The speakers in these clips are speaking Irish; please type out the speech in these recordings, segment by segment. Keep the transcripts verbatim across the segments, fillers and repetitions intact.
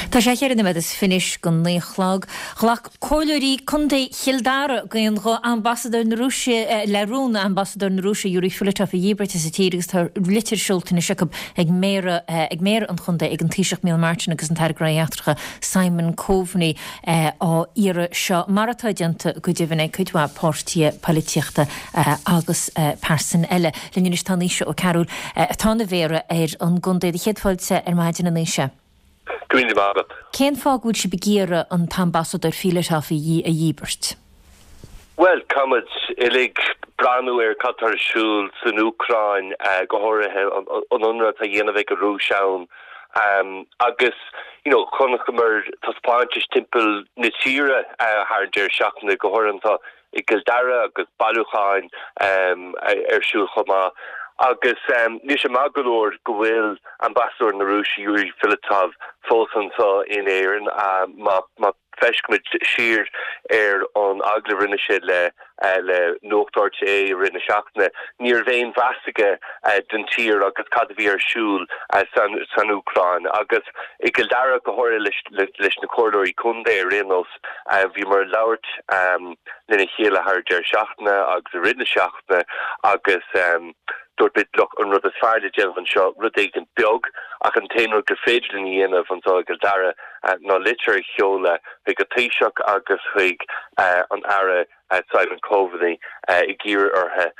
Tá sé chéir na is finis gon níchlog. Chlach choirí chundé chiildara goon go ambassador na Rússia leúna ambassador na Rússia Yuri Filitov a Yibert is a tígus tar litir siúltainna siacab ag méra ag méra an chundé ag an tíiseach mí Martin agus an tar graíachtracha Simon Coveney á ire seo maratáidianta go dtíhanna chuidhá pórtí polítíochta agus persan eile leníir is taníise ó Carol tána bhéra ar an gundé de chéadfáilte ar maidin na níise. Gwyn Margaret. Cén fágúil si begéire an ambassador Filitov a Yibert? Well, Comet, ilig branu er Qatar Shul, san Ukraine, go horathe an unra ta dhéanamh go rúshaun. Um, agus, you know, chonach gomer taspáintis timpel na tíre har deir seachna go horanta I Gildara agus Baluchain um, er siúl chomá. Agus um, ní sé magalóir go bhfuil ambassador na Rússia Yuri Filitov fósantá in éireann uh, má má feiscimid siar ar an agla rinne sé le uh, le nóchtart é rinne seachna níor bhéin bheasaige uh, den tír agus cad bhí ar siúl uh, san, san Ucrain agus I Gildara go háir leis leis na cordóirí chundé rinos uh, bhí mar labhart um, lena chéile thar deir seachna agus a rinne seachna agus um, dort bit loch an rud a fearle gel van seo rudéig an biog ach an téanú go féidir in dhéanamh an tá Gildara ná litir cheola chuig go taoiseach agus chuig an ara Simon Coveney I gcír orthe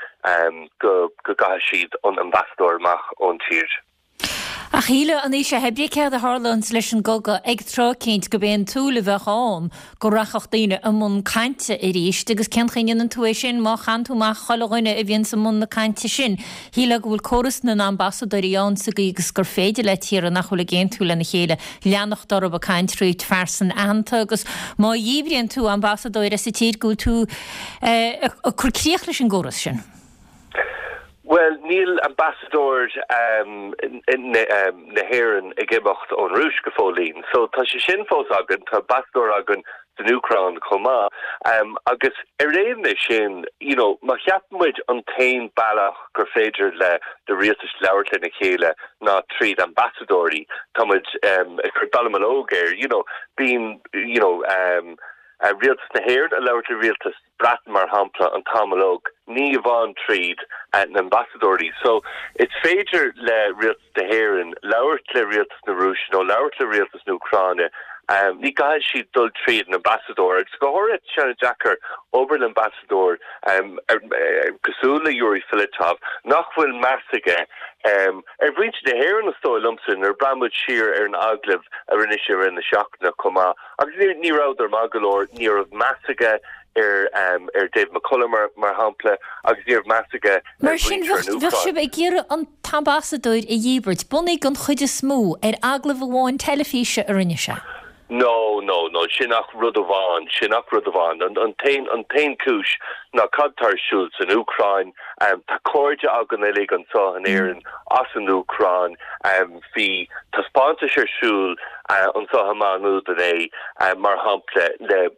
go go gaithe siad an ambassador amach ón tír. A chiile an is hebrícead a Harlands leis an goga ag trácéint go bhéon túla bheitán go rachach daine am mún cainte I ríist agus cenchéine an tuéis sin má chaantú má chalaghine a bhíon sa mún na cainte sin. Híle go bhfuil choras na ambassador Ián sa agus gur féidir le tíar a nachhfuil géon túla na chéile leannach darab a caint rúit fersan anta agus má dhíbríonn tú ambassador a sa tír gúil tú a churcríoch leis an góras sin. Well, Neil ambassador um, in, in um, na Héireann a gibacht on Rúis go fólín. So tá sé sin fós agan, tá ambassador agan den Ucrain comá. Um, agus ar réimne sin, you know, má cheapmuid an tain bailach gur féidir le de rialtas leabhart le na chéile ná tríd ambassadorí. Támuid um, a chur ballamalógéir, you know, being, you know, um, Uh, rialtas na Héireann a leabhart rialtas Bratton mar hampla an tamalóg ní bhain tríd an ambassadorí. So it's féidir le rialtas na Héireann leabhart le rialtas na Rússia nó leabhart le rialtas na Ucraine. Um, ní gaiil siad dul tríd an ambassador. It's go háirit Shanna Jacker over an ambassador um, uh, uh, cosúla Yuri Filitov nach bhfuil measige um, ar bhaint na Héireann na stóil lumsin ar bramúd siar ar an aglah a rinne sé ar na seachna comá. Agus ní rád ar magalóir ní raibh measige ar um, ar Dave McCullum mar, mar hampla agus níor measige mar sin bheith sib ag gcéire an ambassador I Yibert bunaigh an chuide smó ar aglah bháin telefíse a rinne se. No, no, no. Shinach Rudovan, Shinach Rudovan, and and tain and tain kush na Qatar Schulz in Ukraine, um, ta cordia agonelig and so an Aaron, as in Ukraine, um, fi ta sponsorship shul, uh, and so hamanu today, um, mar hample le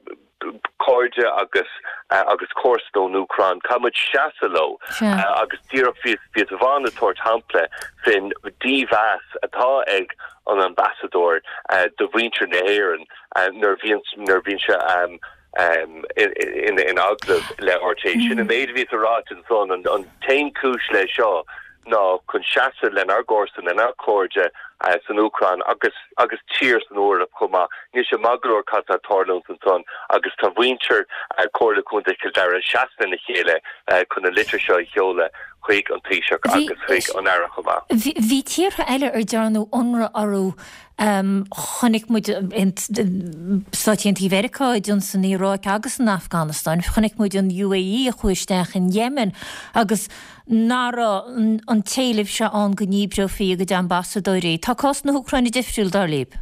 cordia agus uh, agus corstone Ukraine, kamut shasalo, uh, agus dira fi fi tavana tort hample fin divas atá egg. An ambassador uh, de winter na Héireann uh, nervins nervinsha um um in in in aglav le ortation and made vis a rat and son and on tain kush le shaw no kun shasa len ar gorson and ar corja uh, san Ucrain agus agus cheers an order of coma nisha maglor kata torlons and son agus ta winter uh, corda kun de Gildara shasta na chéile uh, kun a literature hiola chuig an tíiseach agus chuig an aire chomá. Bhí tíortha eile ar dearnú onra arú chonig muid Sáitiantí Vericáid san Irak agus an Afghanistan, chonig muid an U A E a chuisteach in Yemen agus nára an téileh se an go níbreo fi go ambassadorí. Tá cos na Ucraine difriúil dar líb?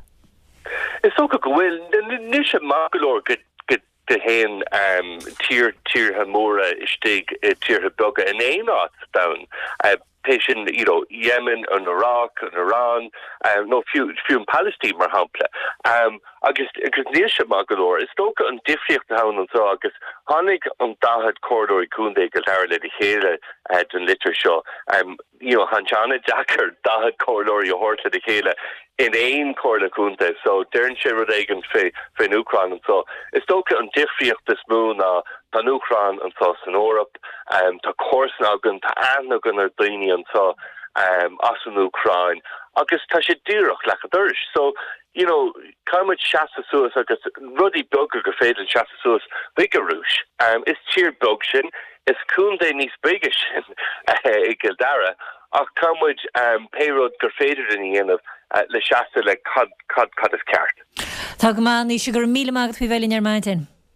Is so go bhfuil ní sé magalóir go de hen um tier tier hamora istig uh, tier haboga in ein art down uh, patient, you know, Yemen and Iraq and Iran, um, no, few, few in Palestine mar hampla. Um, agus, agus níosha magalor, is stoka an diffriach na haun and so, agus, hanig an dahad corridor kunde galtara le de hele, uh, den litter show, um, you know, hanchana jacker, dahad corridor yo horta de hele, in ein corla kunde, so, dern she rodegan fe, fe Nukran and so, is stoka an diffriach this moon, uh, ta Nukran and so, in Europe, um, ta course na gun, ta an gun ar dini and so, um, as an Ukraine, agus ta she dirach like a dirge, so, you know, Carmid Shasta Suas, agus Ruddy Bugger Gafed and Shasta Suas, Bigarouche, um, is cheer Bugshin, is Kunde Nis Bigashin, uh, Gildara, ach Carmid, um, Payrod Gafeder in the end of, uh, Le Shasta, like Cod, Cod, Cod of Cart. Tag man, is sugar meal magad fi velin er mountain.